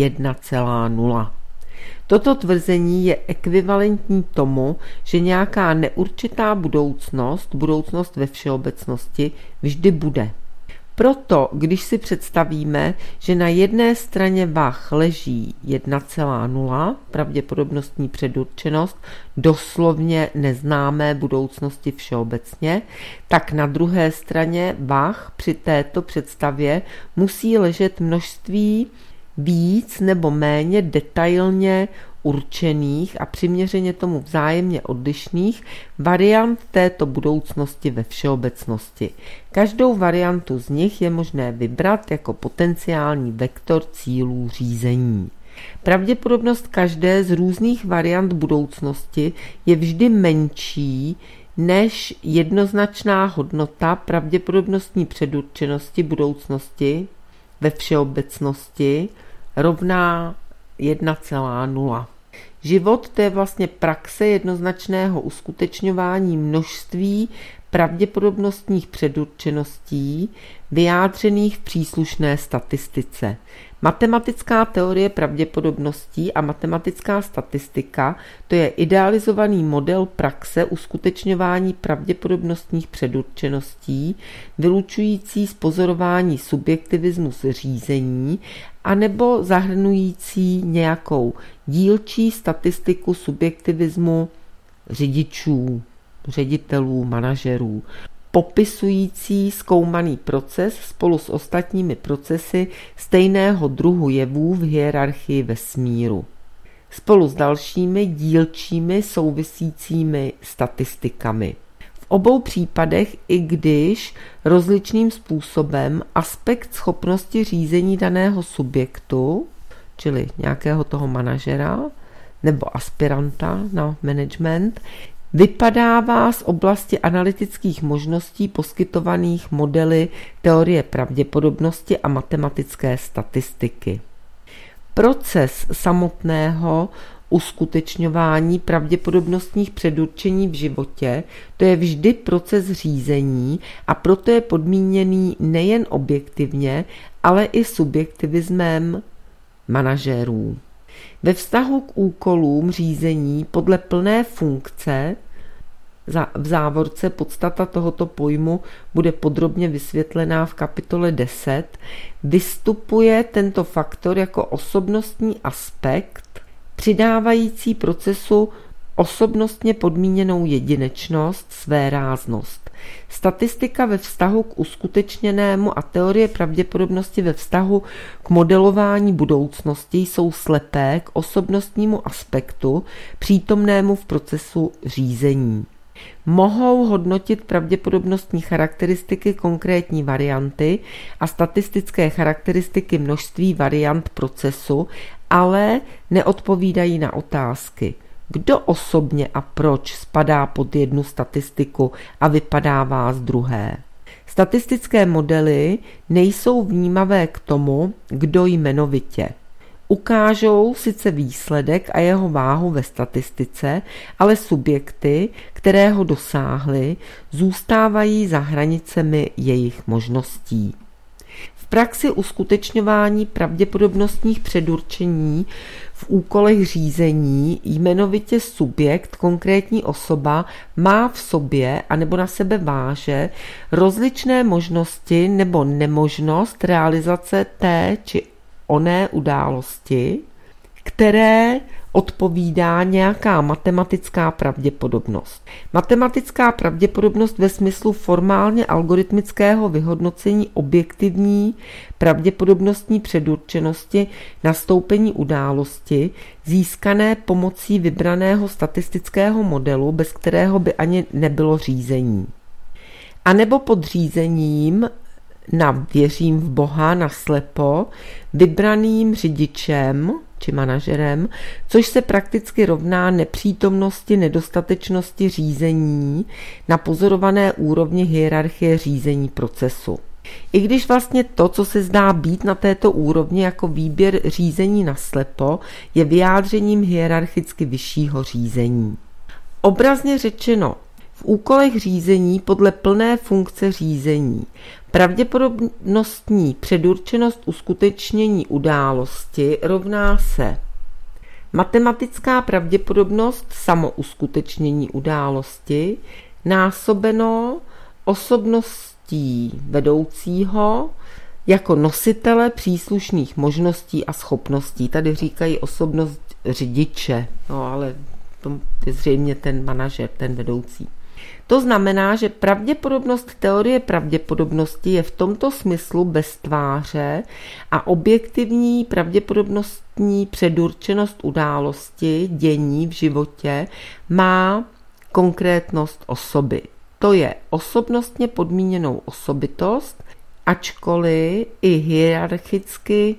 1,0. Toto tvrzení je ekvivalentní tomu, že nějaká neurčitá budoucnost ve všeobecnosti, vždy bude. Proto, když si představíme, že na jedné straně vah leží 1,0 pravděpodobnostní předurčenost doslovně neznámé budoucnosti všeobecně, tak na druhé straně vah při této představě musí ležet množství víc nebo méně detailně určených a přiměřeně tomu vzájemně odlišných variant této budoucnosti ve všeobecnosti. Každou variantu z nich je možné vybrat jako potenciální vektor cílů řízení. Pravděpodobnost každé z různých variant budoucnosti je vždy menší než jednoznačná hodnota pravděpodobnostní předurčenosti budoucnosti ve všeobecnosti rovná 1,0. Život to je vlastně praxe jednoznačného uskutečňování množství pravděpodobnostních předurčeností vyjádřených v příslušné statistice. Matematická teorie pravděpodobností a matematická statistika to je idealizovaný model praxe uskutečňování pravděpodobnostních předurčeností, vylučující z pozorování subjektivismus řízení anebo zahrnující nějakou dílčí statistiku subjektivismu řidičů, ředitelů, manažerů, popisující zkoumaný proces spolu s ostatními procesy stejného druhu jevů v hierarchii vesmíru, spolu s dalšími dílčími souvisícími statistikami. V obou případech, i když rozličným způsobem, aspekt schopnosti řízení daného subjektu, čili nějakého toho manažera nebo aspiranta na management, vypadává z oblasti analytických možností poskytovaných modely teorie pravděpodobnosti a matematické statistiky. Proces samotného uskutečňování pravděpodobnostních předurčení v životě, to je vždy proces řízení a proto je podmíněný nejen objektivně, ale i subjektivismem manažérů. Ve vztahu k úkolům řízení podle plné funkce, v závorce podstata tohoto pojmu bude podrobně vysvětlená v kapitole 10, vystupuje tento faktor jako osobnostní aspekt, přidávající procesu osobnostně podmíněnou jedinečnost, svéráznost. Statistika ve vztahu k uskutečněnému a teorie pravděpodobnosti ve vztahu k modelování budoucnosti jsou slepé k osobnostnímu aspektu přítomnému v procesu řízení. Mohou hodnotit pravděpodobnostní charakteristiky konkrétní varianty a statistické charakteristiky množství variant procesu, ale neodpovídají na otázky. Kdo osobně a proč spadá pod jednu statistiku a vypadává z druhé? Statistické modely nejsou vnímavé k tomu, kdo jmenovitě. Ukážou sice výsledek a jeho váhu ve statistice, ale subjekty, které ho dosáhly, zůstávají za hranicemi jejich možností. V praxi uskutečňování pravděpodobnostních předurčení v úkolech řízení jmenovitě subjekt, konkrétní osoba, má v sobě anebo na sebe váže rozličné možnosti nebo nemožnost realizace té či oné události, které odpovídá nějaká matematická pravděpodobnost. Matematická pravděpodobnost ve smyslu formálně algoritmického vyhodnocení objektivní pravděpodobnostní předurčenosti nastoupení události získané pomocí vybraného statistického modelu, bez kterého by ani nebylo řízení. A nebo pod řízením na věřím v Boha naslepo vybraným řidičem či manažerem, což se prakticky rovná nepřítomnosti nedostatečnosti řízení na pozorované úrovni hierarchie řízení procesu. I když vlastně to, co se zdá být na této úrovni jako výběr řízení naslepo, je vyjádřením hierarchicky vyššího řízení. Obrazně řečeno, v úkolech řízení podle plné funkce řízení pravděpodobnostní předurčenost uskutečnění události rovná se matematická pravděpodobnost samouskutečnění události násobeno osobností vedoucího jako nositele příslušných možností a schopností. Tady říkají osobnost řidiče, no ale to je zřejmě ten manažer, ten vedoucí. To znamená, že pravděpodobnost teorie pravděpodobnosti je v tomto smyslu bez tváře a objektivní pravděpodobnostní předurčenost události, dění v životě má konkrétnost osoby. To je osobnostně podmíněnou osobitost, ačkoliv i hierarchicky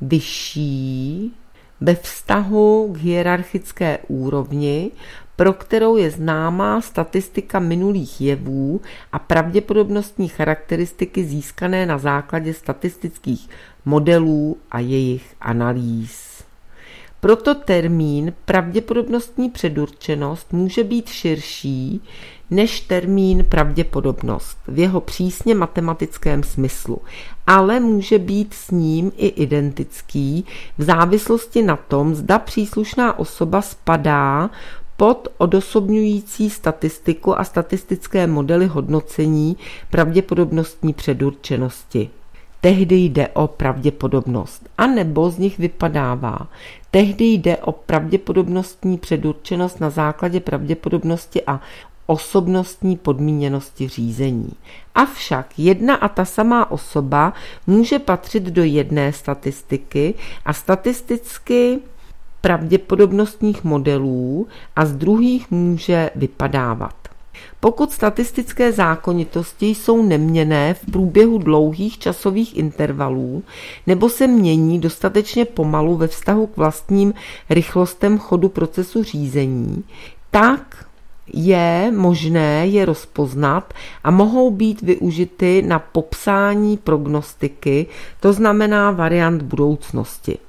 vyšší ve vztahu k hierarchické úrovni, pro kterou je známá statistika minulých jevů a pravděpodobnostní charakteristiky získané na základě statistických modelů a jejich analýz. Proto termín pravděpodobnostní předurčenost může být širší než termín pravděpodobnost v jeho přísně matematickém smyslu, ale může být s ním i identický v závislosti na tom, zda příslušná osoba spadá pod odosobňující statistiku a statistické modely hodnocení pravděpodobnostní předurčenosti. Tehdy jde o pravděpodobnost, anebo z nich vypadává. Tehdy jde o pravděpodobnostní předurčenost na základě pravděpodobnosti a osobnostní podmíněnosti řízení. Avšak jedna a ta samá osoba může patřit do jedné statistiky a statisticky pravděpodobnostních modelů a z druhých může vypadávat. Pokud statistické zákonitosti jsou neměnné v průběhu dlouhých časových intervalů nebo se mění dostatečně pomalu ve vztahu k vlastním rychlostem chodu procesu řízení, tak je možné je rozpoznat a mohou být využity na popsání prognostiky, to znamená variant budoucnosti.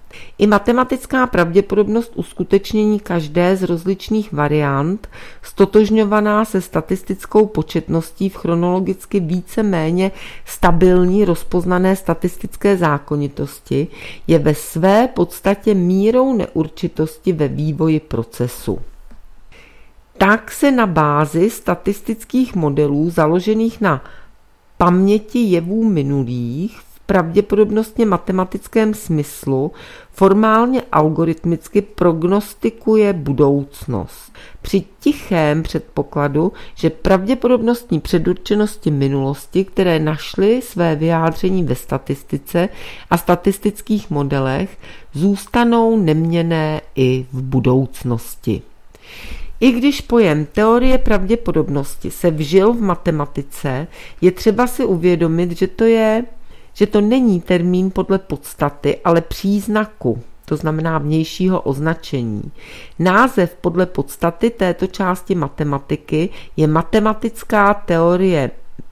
I matematická pravděpodobnost uskutečnění každé z rozličných variant, stotožňovaná se statistickou početností v chronologicky více-méně stabilní rozpoznané statistické zákonitosti, je ve své podstatě mírou neurčitosti ve vývoji procesu. Tak se na bázi statistických modelů založených na paměti jevů minulých v pravděpodobnostně matematickém smyslu formálně algoritmicky prognostikuje budoucnost. Při tichém předpokladu, že pravděpodobnostní předurčenosti minulosti, které našly své vyjádření ve statistice a statistických modelech, zůstanou neměnné i v budoucnosti. I když pojem teorie pravděpodobnosti se vžil v matematice, je třeba si uvědomit, že to není termín podle podstaty, ale příznaku, to znamená vnějšího označení. Název podle podstaty této části matematiky je matematická teorie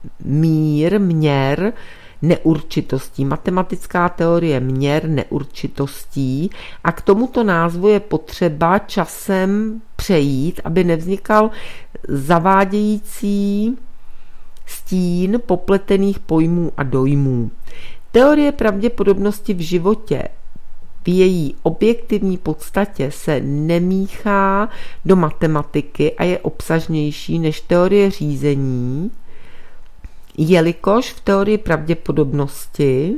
měr neurčitostí, matematická teorie měr neurčitostí, a k tomuto názvu je potřeba časem přejít, aby nevznikal zavádějící stín popletených pojmů a dojmů. Teorie pravděpodobnosti v životě v její objektivní podstatě se nemíchá do matematiky a je obsažnější než teorie řízení, jelikož v teorii pravděpodobnosti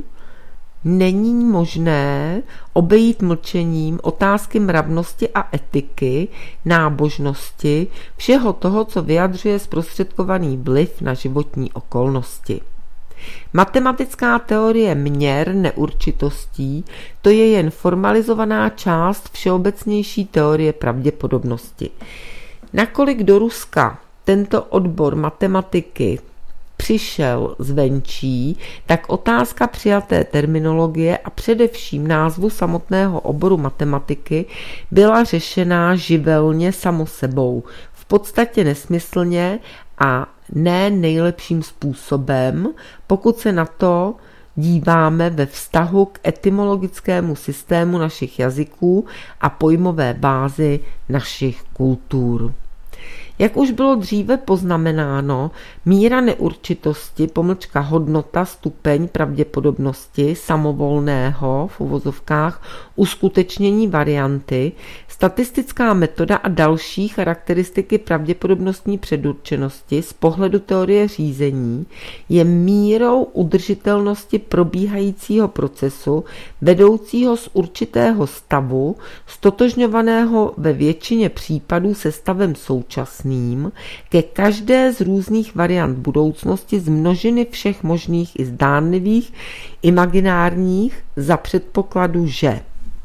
není možné obejít mlčením otázky mravnosti a etiky, nábožnosti, všeho toho, co vyjadřuje zprostředkovaný vliv na životní okolnosti. Matematická teorie měr neurčitostí, to je jen formalizovaná část všeobecnější teorie pravděpodobnosti. Nakolik do Ruska tento odbor matematiky přišel zvenčí, tak otázka přijaté terminologie a především názvu samotného oboru matematiky byla řešená živelně samo sebou, v podstatě nesmyslně a ne nejlepším způsobem, pokud se na to díváme ve vztahu k etymologickému systému našich jazyků a pojmové bázi našich kultur. Jak už bylo dříve poznamenáno, míra neurčitosti, hodnota, stupeň pravděpodobnosti samovolného v uvozovkách uskutečnění varianty, statistická metoda a další charakteristiky pravděpodobnostní předurčenosti z pohledu teorie řízení je mírou udržitelnosti probíhajícího procesu vedoucího z určitého stavu, stotožňovaného ve většině případů se stavem současným, ke každé z různých variant budoucnosti z množiny všech možných i zdánlivých, imaginárních, za předpokladu, že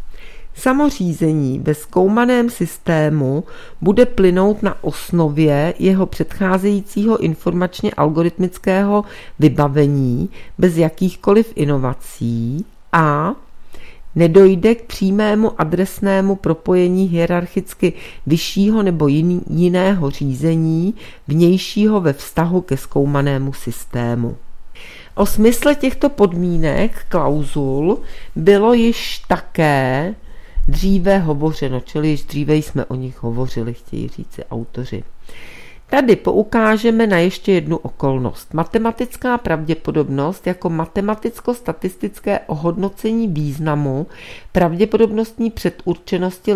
samořízení ve zkoumaném systému bude plynout na osnově jeho předcházejícího informačně algoritmického vybavení bez jakýchkoliv inovací a nedojde k přímému adresnému propojení hierarchicky vyššího nebo jiného řízení vnějšího ve vztahu ke zkoumanému systému. O smysle těchto podmínek klauzul bylo již také dříve hovořeno, čili již dříve jsme o nich hovořili, chtějí říci autoři. Tady poukážeme na ještě jednu okolnost. Matematická pravděpodobnost jako matematicko-statistické ohodnocení významu pravděpodobnostní předurčenosti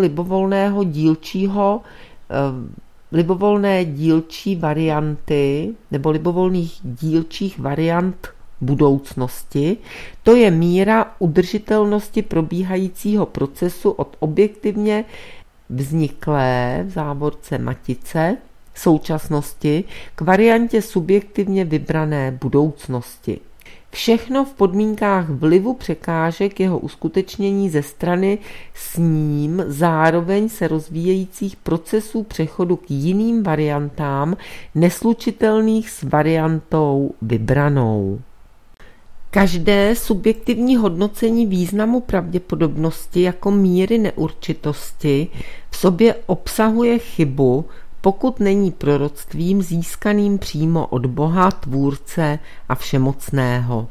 libovolné dílčí varianty nebo libovolných dílčích variant budoucnosti, to je míra udržitelnosti probíhajícího procesu od objektivně vzniklé v závorce matice současnosti k variantě subjektivně vybrané budoucnosti. Všechno v podmínkách vlivu překážek jeho uskutečnění ze strany s ním zároveň se rozvíjejících procesů přechodu k jiným variantám neslučitelných s variantou vybranou. Každé subjektivní hodnocení významu pravděpodobnosti jako míry neurčitosti v sobě obsahuje chybu, pokud není proroctvím získaným přímo od Boha, Tvůrce a Všemocného.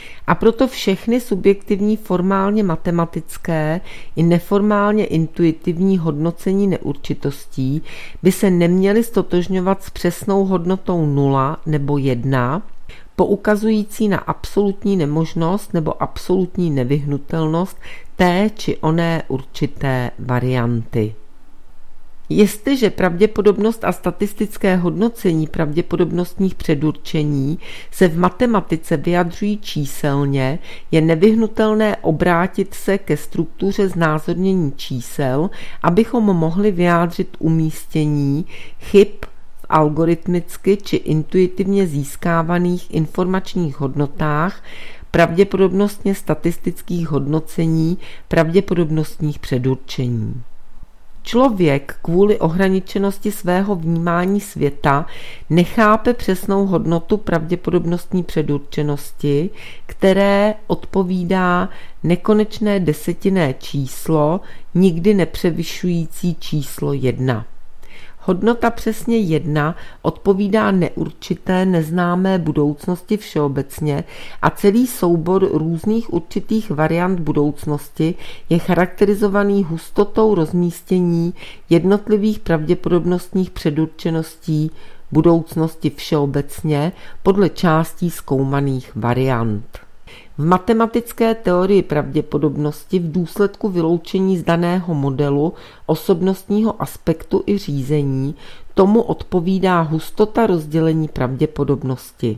A proto všechny subjektivní formálně matematické i neformálně intuitivní hodnocení neurčitostí by se neměly stotožňovat s přesnou hodnotou 0 nebo 1, poukazující na absolutní nemožnost nebo absolutní nevyhnutelnost té či oné určité varianty. Jestliže pravděpodobnost a statistické hodnocení pravděpodobnostních předurčení se v matematice vyjadřují číselně, je nevyhnutelné obrátit se ke struktuře znázornění čísel, abychom mohli vyjádřit umístění chyb v algoritmicky či intuitivně získávaných informačních hodnotách pravděpodobnostně statistických hodnocení pravděpodobnostních předurčení. Člověk kvůli ohraničenosti svého vnímání světa nechápe přesnou hodnotu pravděpodobnostní předurčenosti, které odpovídá nekonečné desetinné číslo, nikdy nepřevyšující číslo 1. Hodnota přesně 1 odpovídá neurčité neznámé budoucnosti všeobecně a celý soubor různých určitých variant budoucnosti je charakterizovaný hustotou rozmístění jednotlivých pravděpodobnostních předurčeností budoucnosti všeobecně podle částí zkoumaných variant. V matematické teorii pravděpodobnosti v důsledku vyloučení z daného modelu osobnostního aspektu i řízení tomu odpovídá hustota rozdělení pravděpodobnosti.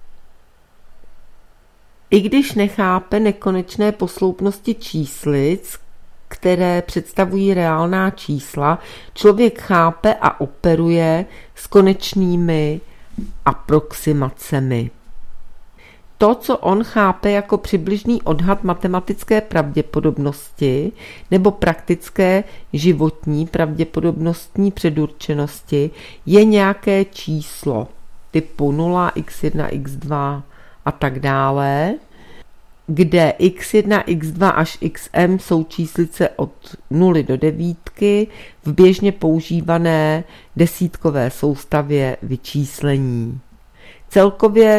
I když nechápe nekonečné posloupnosti číslic, které představují reálná čísla, člověk chápe a operuje s konečnými aproximacemi. To, co on chápe jako přibližný odhad matematické pravděpodobnosti nebo praktické životní pravděpodobnostní předurčenosti, je nějaké číslo typu 0, x1, x2 a tak dále, kde x1, x2 až xm jsou číslice od 0 do 9 v běžně používané desítkové soustavě vyčíslení. Celkově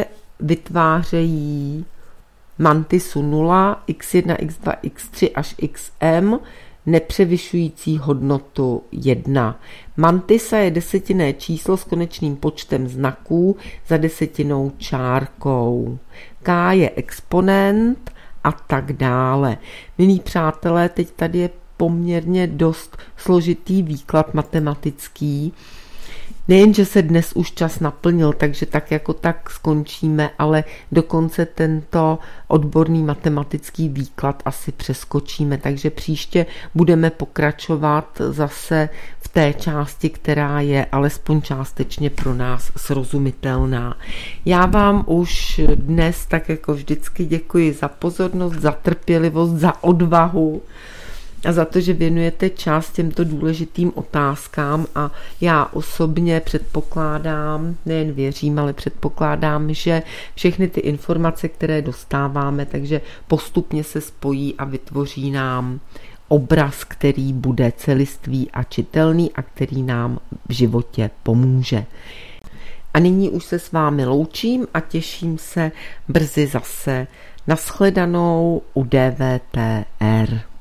vytvářejí mantisu 0, x1, x2, x3 až xm nepřevyšující hodnotu 1. Mantisa je desetinné číslo s konečným počtem znaků za desetinou čárkou. K je exponent a tak dále. Milí přátelé, teď tady je poměrně dost složitý výklad matematický. Nejenže se dnes už čas naplnil, takže tak jako tak skončíme, ale dokonce tento odborný matematický výklad asi přeskočíme, takže příště budeme pokračovat zase v té části, která je alespoň částečně pro nás srozumitelná. Já vám už dnes, tak jako vždycky, děkuji za pozornost, za trpělivost, za odvahu a za to, že věnujete čas těmto důležitým otázkám a já osobně předpokládám, nejen věřím, ale předpokládám, že všechny ty informace, které dostáváme, takže postupně se spojí a vytvoří nám obraz, který bude celistvý a čitelný a který nám v životě pomůže. A nyní už se s vámi loučím a těším se brzy zase. Nashledanou u DVTR.